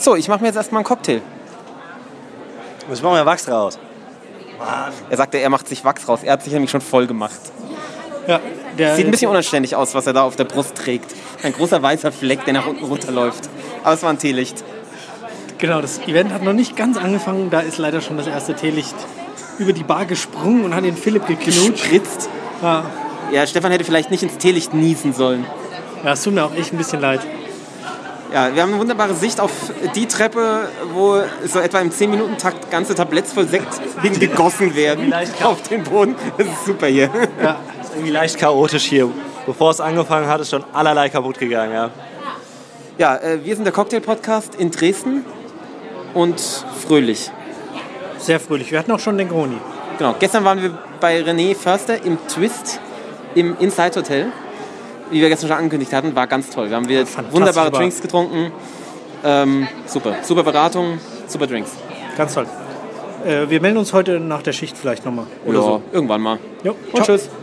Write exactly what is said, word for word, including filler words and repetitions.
So, ich mache mir jetzt erstmal einen Cocktail. Ich mache mir Wachs raus. Er sagte, er macht sich Wachs raus. Er hat sich nämlich schon voll gemacht. Ja, der Sieht ein bisschen unanständig aus, was er da auf der Brust trägt. Ein großer weißer Fleck, der nach unten runterläuft. Aber es war ein Teelicht. Genau, das Event hat noch nicht ganz angefangen. Da ist leider schon das erste Teelicht über die Bar gesprungen und hat den Philipp geknutscht. Gespritzt. Ja. Ja, Stefan hätte vielleicht nicht ins Teelicht niesen sollen. Ja, es tut mir auch echt ein bisschen leid. Ja, wir haben eine wunderbare Sicht auf die Treppe, wo so etwa im zehn Minuten Takt ganze Tabletts voll Sekt gegossen werden auf den Boden. Das ist super hier. Ja, das ist irgendwie leicht chaotisch hier. Bevor es angefangen hat, ist schon allerlei kaputt gegangen. Ja, ja äh, wir sind der Cocktail-Podcast in Dresden und fröhlich. Sehr fröhlich. Wir hatten auch schon den Groni. Genau, gestern waren wir bei René Förster im Twist im Inside Hotel. Wie wir gestern schon angekündigt hatten, war ganz toll. Wir haben wir wunderbare war. Drinks getrunken. Ähm, super, super Beratung, super Drinks. Ganz toll. Äh, wir melden uns heute nach der Schicht vielleicht nochmal. Oder ja, so. Irgendwann mal. Jo, und tschüss.